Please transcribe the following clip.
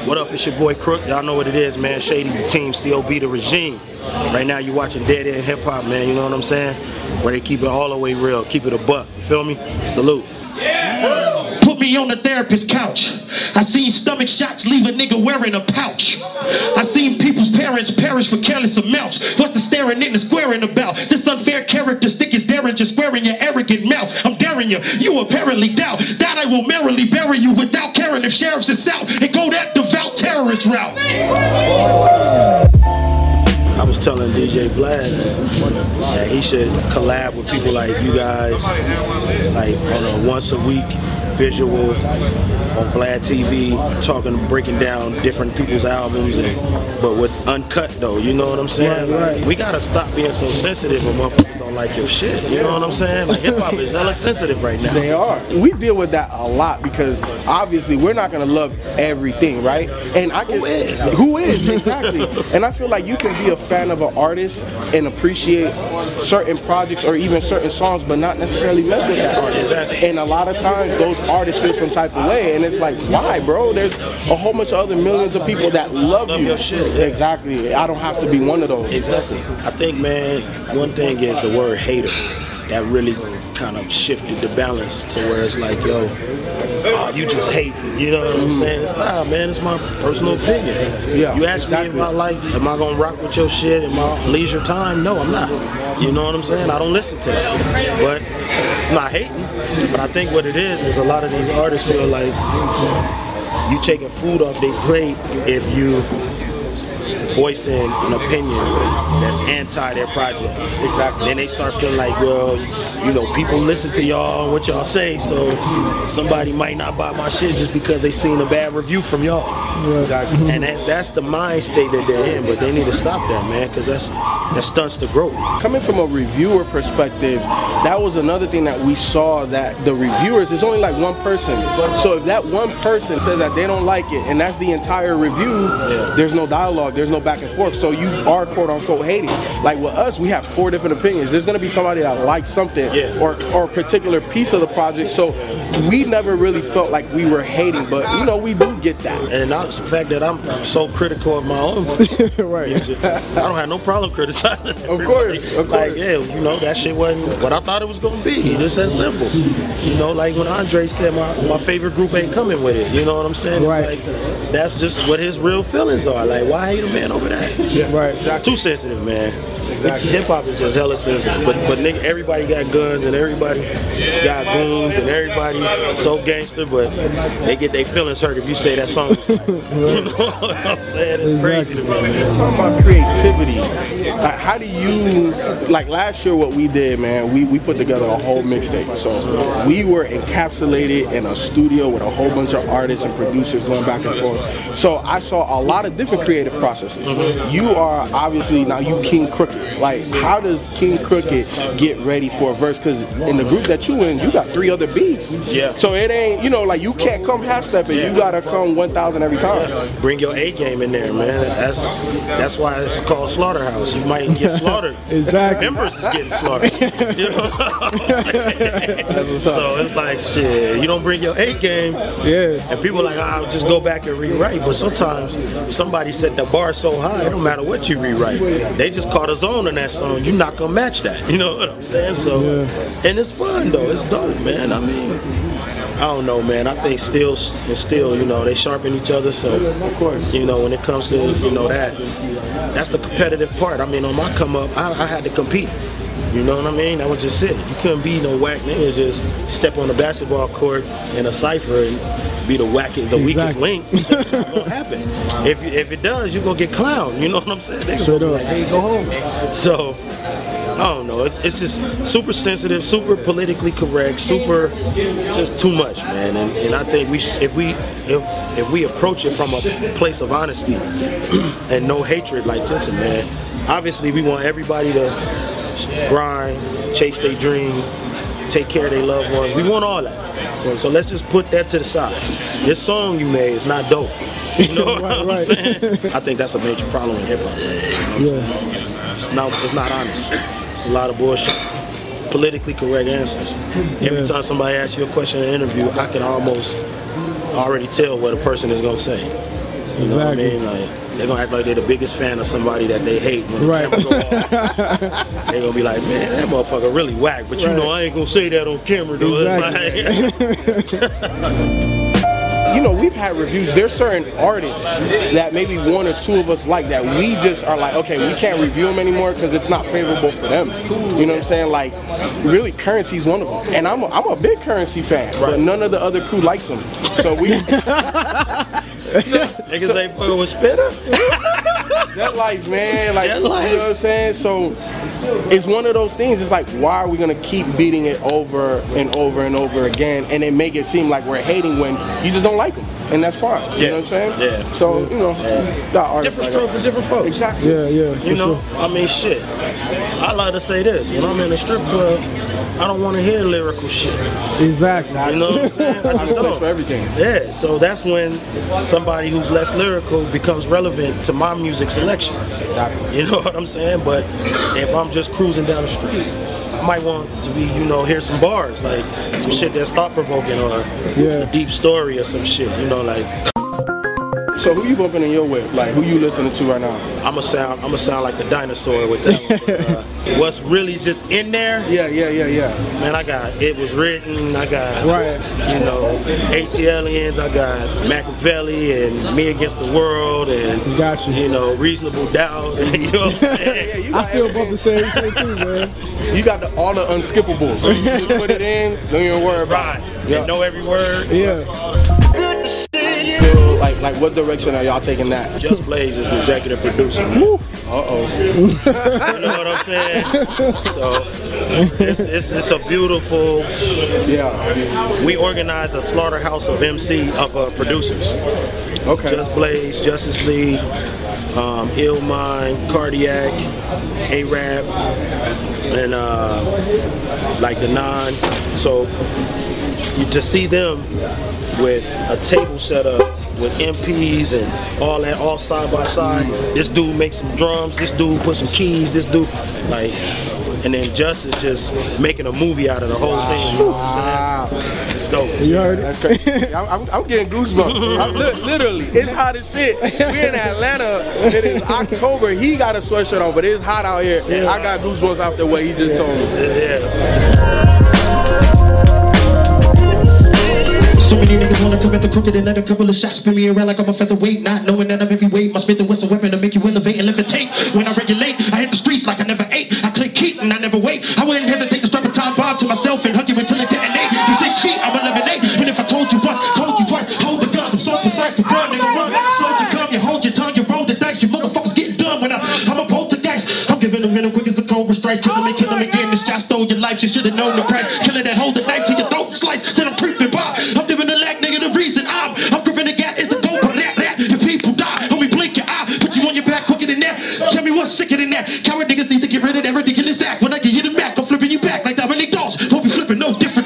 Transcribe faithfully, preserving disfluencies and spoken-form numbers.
What up, it's your boy Crook. Y'all know what it is, man. Shady's the team, C O B the regime. Right now you're watching Dead End Hip Hop, man, you know what I'm saying? Where they keep it all the way real, keep it a buck, you feel me? Salute. Yeah. Put me on the therapist's couch. I seen stomach shots leave a nigga wearing a pouch. I seen people's parents perish for careless amounts. What's the staring in the squaring about? This unfair characteristic is daring to square in your arrogant mouth. I'm daring you, you apparently doubt that I will merrily bury you without caring if sheriffs is out and go that devout terrorist route. I was telling D J Vlad that he should collab with people like you guys, like on a once a week visual on Vlad T V, talking, breaking down different people's albums, and, but with uncut though, you know what I'm saying? Right, right. We gotta stop being so sensitive when motherfuckers don't like your shit, you know what I'm saying? Like hip hop is hella sensitive right now. They are. We deal with that a lot because obviously we're not gonna love everything, right? And I can, who is? Who is, exactly. And I feel like you can be a fan of an artist and appreciate certain projects or even certain songs, but not necessarily mess with that artist. Exactly. And a lot of times those artists feel some type of way, and it's like, why, bro? There's a whole bunch of other millions of people that love, love you. your shit. Yeah. Exactly. I don't have to be one of those. Exactly. I think, man, one thing is the word hater. That really kind of shifted the balance to where it's like, yo, oh, you just hate, you know what I'm Mm-hmm. saying? It's nah, man, it's my personal opinion. Yeah, you ask exactly. me if I like, am I gonna rock with your shit in my leisure time? No, I'm not. You know what I'm saying? I don't listen to that. But I'm not hating. But I think what it is is a lot of these artists feel like you taking food off their plate if you voicing an opinion that's anti their project. Exactly. Then they start feeling like, well, you know, people listen to y'all, what y'all say, so somebody might not buy my shit just because they seen a bad review from y'all. Exactly. And that's that's the mind state that they're in, but they need to stop that, man, because that's that stunts the growth. Coming from a reviewer perspective, that was another thing that we saw, that the reviewers, there's only like one person. So if that one person says that they don't like it and that's the entire review, Yeah. there's no dialogue, there's no back and forth. So you are quote unquote hating. Like with us, we have four different opinions. There's gonna be somebody that likes something Yeah. or, or a particular piece of the project. So we never really felt like we were hating, but you know, we do get that. And that's the fact that I'm so critical of my own Right. music. I don't have no problem criticizing. Of course, of Like, course. yeah, you know, that shit wasn't what I thought it was gonna be. Just that simple. You know, like when Andre said my, my favorite group ain't coming with it. You know what I'm saying? It's Right. like, that's just what his real feelings are. Like, why hate a man over that? Right. Exactly. Too sensitive, man. Exactly. Hip hop is just hella sensitive. But but nigga, everybody got guns and everybody got goons and everybody so gangster, but they get their feelings hurt if you say that song. Is like, you know what I'm saying? It's crazy to me, man. Talking about creativity, like how do you, like last year what we did, man, we, we put together a whole mixtape. So we were encapsulated in a studio with a whole bunch of artists and producers going back and forth. So I saw a lot of different creative processes. You are obviously, now you King Crooked. Like how does King Crooked get ready for a verse? Because in the group that you in, you got three other beats. Yeah. So it ain't, you know, like you can't come half stepping. Yeah. You gotta come one thousand every time. Bring your A game in there, man. That's that's why it's called Slaughterhouse. You might get slaughtered. Exactly. Members is getting slaughtered. You know what I'm saying? So it's like shit. You don't bring your A game, Yeah. and people are like, I'll just go back and rewrite. But sometimes if somebody set the bar so high, it don't matter what you rewrite. They just caught a zone in that song. You're not gonna match that. You know what I'm saying? So, and it's fun though. It's dope, man. I mean, I don't know, man. I think still and still, you know, they sharpen each other. So, Of course. you know, when it comes to, you know, that, that's the competitive part. I mean, on my come up, I, I had to compete. You know what I mean? That was just it. You couldn't be no whack nigga just step on the basketball court in a cipher and be the wackest, the weakest link. That's not gonna happen. If if it does, you're gonna get clowned. You know what I'm saying? Niggas gonna be like, hey, go home. So I don't know. It's it's just super sensitive, super politically correct, super just too much, man. And and I think we sh if we if if we approach it from a place of honesty and no hatred, like listen, man. Obviously, we want everybody to grind, chase their dream, take care of their loved ones. We want all that. So let's just put that to the side. This song you made is not dope. You know what Right, I'm right. saying? I think that's a major problem in hip hop. Right? You know what I'm saying? It's not, it's not honest. It's a lot of bullshit. Politically correct answers. Every time somebody asks you a question in an interview, I can almost already tell what a person is gonna say. You know Exactly. what I mean? Like they're gonna act like they're the biggest fan of somebody that they hate. When the Right. camera go off, they're gonna be like, man, that motherfucker really whack. But you Right. know, I ain't gonna say that on camera though. It's like, You know, we've had reviews. There's certain artists that maybe one or two of us like that we just are like, okay, we can't review them anymore because it's not favorable for them. You know what I'm saying? Like, really, Currency's one of them. And I'm a, I'm a big Currency fan, but none of the other crew likes him. So we... niggas ain't fucking with Spitter. That like, man, like, Jet you know life. what I'm saying? So it's one of those things. It's like, why are we gonna keep beating it over and over and over again, and then make it seem like we're hating when you just don't like them, and that's fine. You Yeah. know what I'm saying? Yeah. So you know, the artists Different like strokes that. for different folks. Exactly. Yeah, yeah. You know, I mean, shit. I like to say this: when I'm in a strip club, I don't want to hear lyrical shit. Exactly. You know what I'm saying? I There's just a place don't. for everything. Yeah, so that's when somebody who's less lyrical becomes relevant to my music selection. Exactly. You know what I'm saying? But if I'm just cruising down the street, I might want to be, you know, hear some bars, like some shit that's thought provoking or Yeah. a deep story or some shit. You know, like So who you bumping in your whip? Like, who you listening to right now? I'ma sound, I'ma sound like a dinosaur with that one. But, uh, what's really just in there? Yeah, yeah, yeah, yeah. Man, I got It Was Written, I got, Right. you know, ATLians, I got Machiavelli and Me Against the World and, Got you. you know, Reasonable Doubt, you know what I'm Yeah, saying? you got I still bump the everything. same shit too, man. You got the, all the unskippables. You just put it in, don't even worry about Right, it. and know every word. Yeah. Feel like, like, what direction are y'all taking that? Just Blaze is the executive producer. Uh-oh. You know what I'm saying? So, it's, it's, it's a beautiful, Yeah. we organized a slaughterhouse of M C, of uh, producers. Okay. Just Blaze, Justice League, um, Ill Mind, Cardiac, A-Rap, and uh, like the Nine. So you to see them with a table set up with M Ps and all that, all side by side. This dude makes some drums, this dude put some keys, this dude, like, and then Justice just making a movie out of the whole thing. You know what I'm saying? It's dope. You heard it? That's crazy. I'm, I'm, I'm getting goosebumps. I'm, li- literally, it's hot as shit. We're in Atlanta. It is October. He got a sweatshirt on, but it's hot out here. I got goosebumps after what he just told me. Yeah. So many niggas wanna come at the crooked and let a couple of shots spin me around like I'm a featherweight, not knowing that I'm heavyweight. My Smith and Wesson weapon to make you elevate and levitate. When I regulate, I hit the streets like I never ate. I click heat and I never wait. I wouldn't hesitate to strap a time bomb to myself and hug you until it detonate. You six feet, I'm eleven eight. And if I told you once, told you twice, hold the guns. I'm so precise to run, nigga, run. Soldier come, you hold your tongue, you roll the dice. You motherfuckers getting done when I, I'm a poltergeist. I'm giving them in quick as a cobra strikes. Killing me, killing me again. This shot stole your life. You should have known the price. Killing that, hold the knife to your throat slice. Then I'm creeping by. I'm giving the lag, nigga, the reason I'm I'm gripping the gap is the go for that, that. If people die, homie, blink your eye. Put you on your back quicker than that. Tell me what's sicker than that. Coward niggas need to get rid of that ridiculous act. When I get you the Mac, I'm flipping you back like Dominic Dawes. Won't be flipping no different.